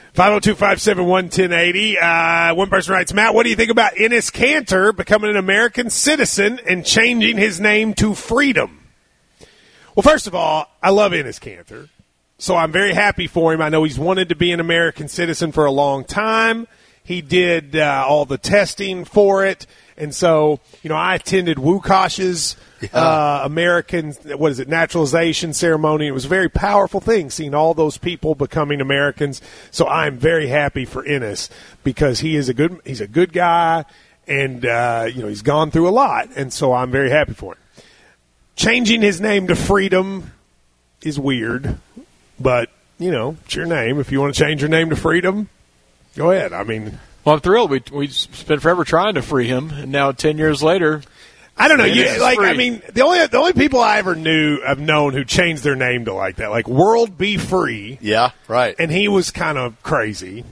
Speaker 9: 502-571-1080. One person writes, Matt, what do you think about Enes Kanter becoming an American citizen and changing his name to Freedom? Well, first of all, I love Enes Kanter. So I'm very happy for him. I know he's wanted to be an American citizen for a long time. He did all the testing for it. And so, I attended Wukosh's American, naturalization ceremony. It was a very powerful thing, seeing all those people becoming Americans. So I'm very happy for Enes because he's a good guy, and he's gone through a lot. And so I'm very happy for him. Changing his name to Freedom is weird. But, it's your name. If you want to change your name to Freedom, go ahead. I mean,
Speaker 10: well, I'm thrilled. We spent forever trying to free him, and now 10 years later,
Speaker 9: I don't know. The only people I ever have known who changed their name to like that, like World Be Free.
Speaker 11: Yeah, right.
Speaker 9: And he was kind of crazy.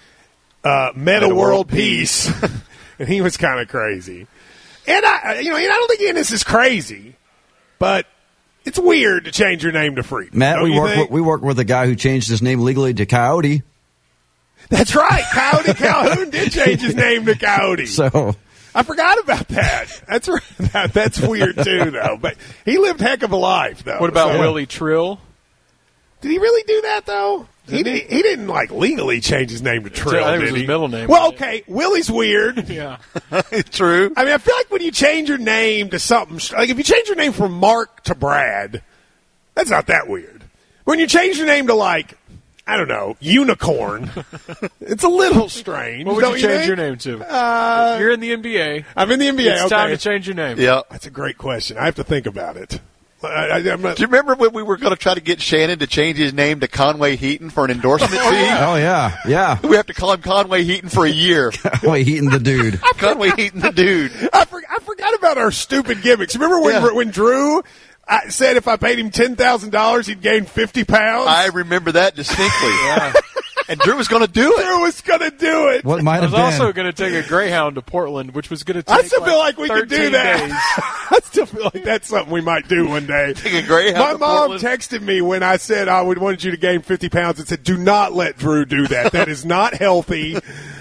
Speaker 9: Meta World Peace, and he was kind of crazy. And I don't think Enes is crazy, but it's weird to change your name to Freedom.
Speaker 12: Matt, we work with a guy who changed his name legally to Coyote.
Speaker 9: That's right. Coyote Calhoun did change his name to Coyote.
Speaker 12: So
Speaker 9: I forgot about that. That's right. That's weird too, though. But he lived heck of a life, though.
Speaker 10: What about Willie Trill?
Speaker 9: Did he really do that, though? He didn't legally change his name to Trill.
Speaker 10: I think it was his middle name.
Speaker 9: Well, okay, Willie's weird.
Speaker 10: Yeah,
Speaker 11: true.
Speaker 9: I mean, I feel like when you change your name to something, like if you change your name from Mark to Brad, that's not that weird. When you change your name to I don't know, Unicorn, it's a little strange.
Speaker 10: What would you change your name to? You're in the NBA.
Speaker 9: I'm in the NBA.
Speaker 10: It's time to change your name.
Speaker 11: Yeah,
Speaker 9: that's a great question. I have to think about it.
Speaker 11: Do you remember when we were going to try to get Shannon to change his name to Conway Heaton for an endorsement fee?
Speaker 12: Oh, yeah.
Speaker 11: We have to call him Conway Heaton for a year.
Speaker 12: Conway Heaton the dude.
Speaker 11: Conway Heaton the dude.
Speaker 9: I forgot about our stupid gimmicks. Remember when Drew said if I paid him $10,000, he'd gain 50 pounds?
Speaker 11: I remember that distinctly. Yeah. And Drew was going to do it.
Speaker 9: Drew was going to do it.
Speaker 12: What might
Speaker 10: I was also going to take a Greyhound to Portland, which was going to take
Speaker 9: I still feel like we could do that.
Speaker 10: Days.
Speaker 9: I still feel like that's something we might do one day.
Speaker 11: Take a Greyhound
Speaker 9: My mom texted me when I said I wanted you to gain 50 pounds and said, do not let Drew do that. That is not healthy.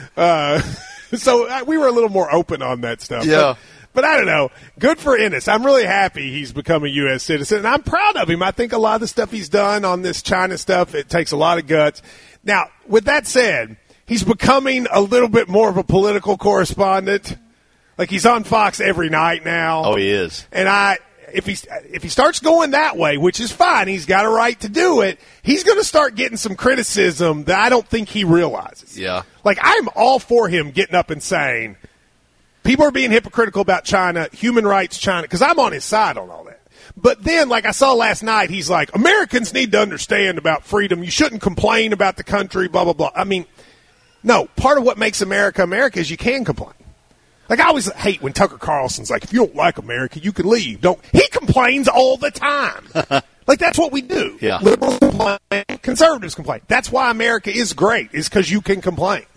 Speaker 9: So we were a little more open on that stuff.
Speaker 11: Yeah.
Speaker 9: But I don't know. Good for Enes. I'm really happy he's become a U.S. citizen, and I'm proud of him. I think a lot of the stuff he's done on this China stuff, it takes a lot of guts. Now, with that said, he's becoming a little bit more of a political correspondent. Like, he's on Fox every night now.
Speaker 11: Oh, he is.
Speaker 9: And if he starts going that way, which is fine, he's got a right to do it, he's going to start getting some criticism that I don't think he realizes.
Speaker 11: Yeah.
Speaker 9: Like, I'm all for him getting up and saying, people are being hypocritical about China, human rights, China, because I'm on his side on all that. But then, like I saw last night, he's like, Americans need to understand about freedom. You shouldn't complain about the country, blah, blah, blah. I mean, no, part of what makes America America is you can complain. Like, I always hate when Tucker Carlson's like, if you don't like America, you can leave. He complains all the time. Like, that's what we do.
Speaker 11: Yeah.
Speaker 9: Liberals complain, conservatives complain. That's why America is great, is because you can complain.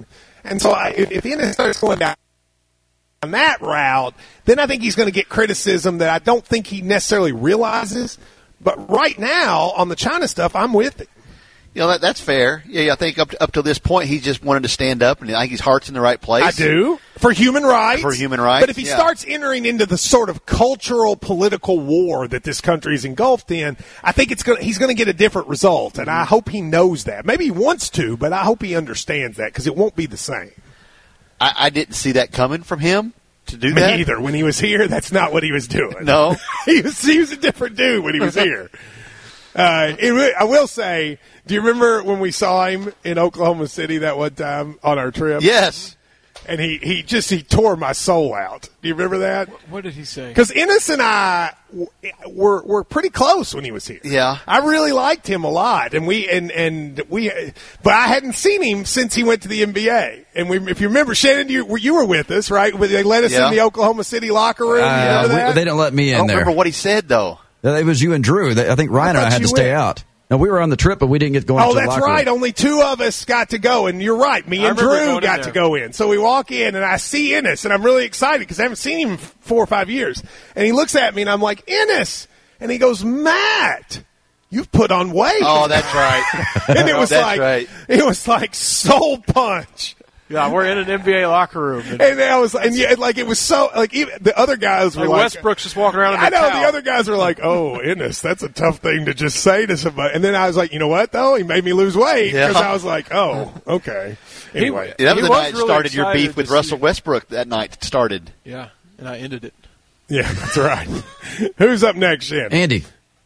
Speaker 9: And so if Ennis starts going down that route, then I think he's going to get criticism that I don't think he necessarily realizes. But right now, on the China stuff, I'm with it.
Speaker 11: That's fair. Yeah, I think up to this point, he just wanted to stand up, and I think his heart's in the right place.
Speaker 9: I do. For human rights.
Speaker 11: But
Speaker 9: if he starts entering into the sort of cultural, political war that this country is engulfed in, I think he's going to get a different result, and I hope he knows that. Maybe he wants to, but I hope he understands that, because it won't be the same.
Speaker 11: I didn't see that coming from him to do that.
Speaker 9: Me either. When he was here, that's not what he was doing.
Speaker 11: No.
Speaker 9: he was a different dude when he was here. I will say, do you remember when we saw him in Oklahoma City that one time on our trip?
Speaker 11: Yes.
Speaker 9: And he tore my soul out. Do you remember that?
Speaker 10: What did he say?
Speaker 9: Because Ennis and I were pretty close when he was here.
Speaker 11: Yeah.
Speaker 9: I really liked him a lot, and we but I hadn't seen him since he went to the NBA. And if you remember, Shannon, you were with us, right? They let us in the Oklahoma City locker room. You remember that?
Speaker 12: They didn't let me in there.
Speaker 11: I don't remember what he said though.
Speaker 12: It was you and Drew. I think Ryan and I had to stay out. No, we were on the trip, but we didn't get going.
Speaker 9: Oh, that's right. Only two of us got to go, and you're right. Me and Drew got to go in. So we walk in, and I see Ennis, and I'm really excited because I haven't seen him in 4 or 5 years. And he looks at me, and I'm like, Ennis, and he goes, Matt, you've put on weight.
Speaker 11: Oh, that's right.
Speaker 9: And it was it was like soul punch.
Speaker 10: Yeah, we're in an NBA locker room,
Speaker 9: and I was, it was so even the other guys were like
Speaker 10: Westbrook's just walking around.
Speaker 9: I know the other guys were like, "Oh, Ennis, that's a tough thing to just say to somebody." And then I was like, "You know what? Though he made me lose weight because I was like, oh, okay." Anyway,
Speaker 11: that was the night really started your beef with Russell Westbrook. That night started.
Speaker 10: Yeah, and I ended it.
Speaker 9: Yeah, that's right. Who's up next, Shan?
Speaker 12: Andy.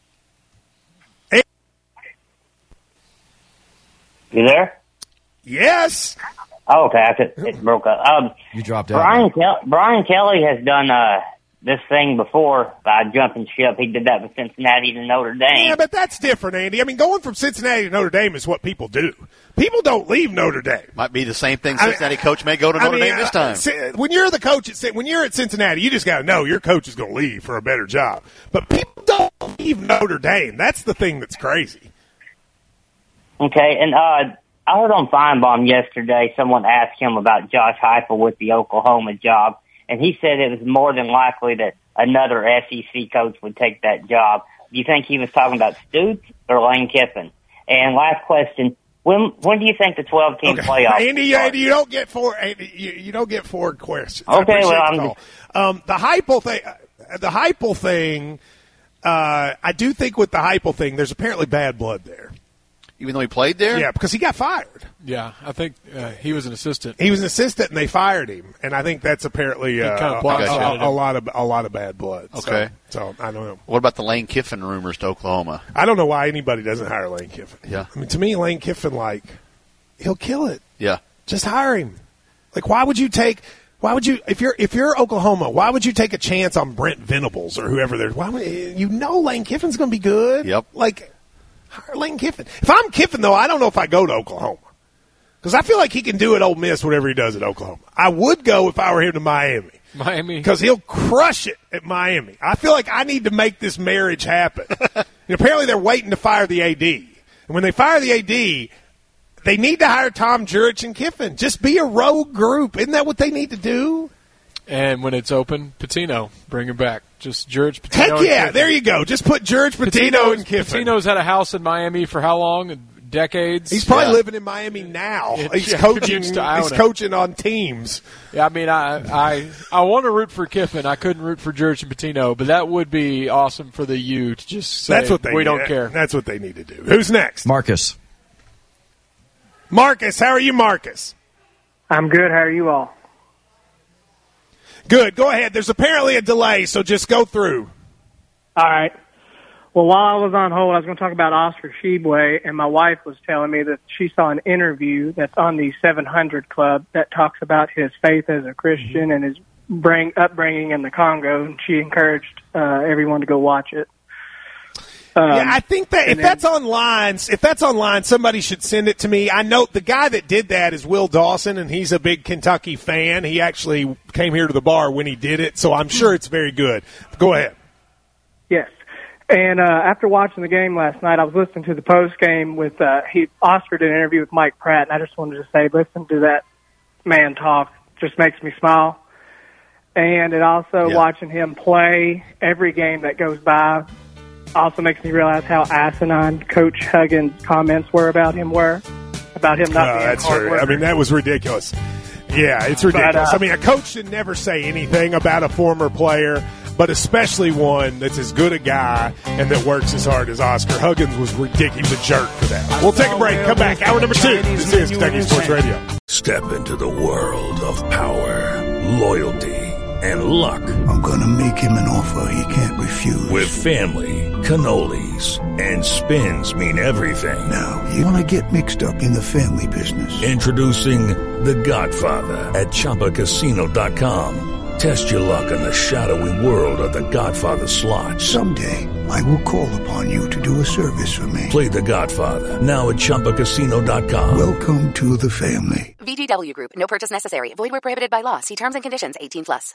Speaker 17: You there?
Speaker 9: Yes.
Speaker 17: Oh, okay, it broke up.
Speaker 12: You dropped out.
Speaker 17: Brian Kelly has done this thing before by jumping ship. He did that with Cincinnati to Notre Dame.
Speaker 9: Yeah, but that's different, Andy. I mean, going from Cincinnati to Notre Dame is what people do. People don't leave Notre Dame.
Speaker 11: Might be the same thing. Cincinnati coach may go to Notre Dame this time.
Speaker 9: When you're the coach, when you're at Cincinnati, you just got to know your coach is going to leave for a better job. But people don't leave Notre Dame. That's the thing that's crazy.
Speaker 17: Okay, and I heard on Feinbaum yesterday someone asked him about Josh Heupel with the Oklahoma job, and he said it was more than likely that another SEC coach would take that job. Do you think he was talking about Stoops or Lane Kiffin? And last question, when do you think the 12-team playoff?
Speaker 9: Andy, you don't get four. Andy, you don't get four questions.
Speaker 17: Okay, well,
Speaker 9: the Heupel thing. I do think with the Heupel thing, there's apparently bad blood there.
Speaker 11: Even though he played there?
Speaker 9: Yeah, because he got fired.
Speaker 10: Yeah, I think he was an assistant.
Speaker 9: He was an assistant, and they fired him. And I think that's apparently a lot of bad blood.
Speaker 11: Okay.
Speaker 9: So I don't know.
Speaker 11: What about the Lane Kiffin rumors to Oklahoma?
Speaker 9: I don't know why anybody doesn't hire Lane Kiffin.
Speaker 11: Yeah.
Speaker 9: I mean, to me, Lane Kiffin, he'll kill it.
Speaker 11: Yeah.
Speaker 9: Just hire him. Why would you, if you're Oklahoma, why would you take a chance on Brent Venables or whoever there's, Lane Kiffin's going to be good.
Speaker 11: Yep.
Speaker 9: Hire Lane Kiffin. If I'm Kiffin, though, I don't know if I go to Oklahoma. Because I feel like he can do at Ole Miss whatever he does at Oklahoma. I would go if I were him to Miami. Because he'll crush it at Miami. I feel like I need to make this marriage happen. Apparently they're waiting to fire the AD. And when they fire the AD, they need to hire Tom Jurich and Kiffin. Just be a rogue group. Isn't that what they need to do?
Speaker 10: And when it's open, Pitino, bring him back. Just Jurich, Pitino.
Speaker 9: Heck yeah, there you go. Just put Jurich, Pitino, and Kiffin.
Speaker 10: Pitino's had a house in Miami for how long? Decades.
Speaker 9: He's probably living in Miami now. He's coaching. He's coaching on teams.
Speaker 10: Yeah, I mean, I want to root for Kiffin. I couldn't root for Jurich and Pitino, but that would be awesome for the U to just say
Speaker 9: that's what
Speaker 10: we don't care.
Speaker 9: That's what they need to do. Who's next?
Speaker 12: Marcus.
Speaker 9: Marcus, how are you, Marcus?
Speaker 18: I'm good. How are you all?
Speaker 9: Good. Go ahead. There's apparently a delay, so just go through.
Speaker 18: All right. Well, while I was on hold, I was going to talk about Oscar Tshiebwe, and my wife was telling me that she saw an interview that's on the 700 Club that talks about his faith as a Christian and his upbringing in the Congo, and she encouraged everyone to go watch it.
Speaker 9: I think that if that's online, somebody should send it to me. I know the guy that did that is Will Dawson, and he's a big Kentucky fan. He actually came here to the bar when he did it, so I'm sure it's very good. Go ahead.
Speaker 18: Yes. And after watching the game last night, I was listening to the post game with Oscar did an interview with Mike Pratt, and I just wanted to say, listen to that man talk just makes me smile. And it also, watching him play every game that goes by, also makes me realize how asinine Coach Huggins' comments were about him not being
Speaker 9: that's
Speaker 18: hard
Speaker 9: true.
Speaker 18: worker.
Speaker 9: I mean, that was ridiculous. Yeah, it's ridiculous. I mean, a coach should never say anything about a former player, but especially one that's as good a guy and that works as hard as Oscar. Huggins was ridiculous. He was a jerk for that. We'll take a break. Come back. Hour number 2. This is Kentucky Sports Radio.
Speaker 7: Step into the world of power, loyalty, and luck.
Speaker 19: I'm going to make him an offer he can't refuse.
Speaker 7: With family, cannolis, and spins mean everything.
Speaker 19: Now, you want to get mixed up in the family business.
Speaker 7: Introducing The Godfather at ChumbaCasino.com. Test your luck in the shadowy world of The Godfather slot.
Speaker 19: Someday, I will call upon you to do a service for me.
Speaker 7: Play The Godfather now at ChumbaCasino.com.
Speaker 19: Welcome to the family.
Speaker 20: VGW Group. No purchase necessary. Void where prohibited by law. See terms and conditions. 18+.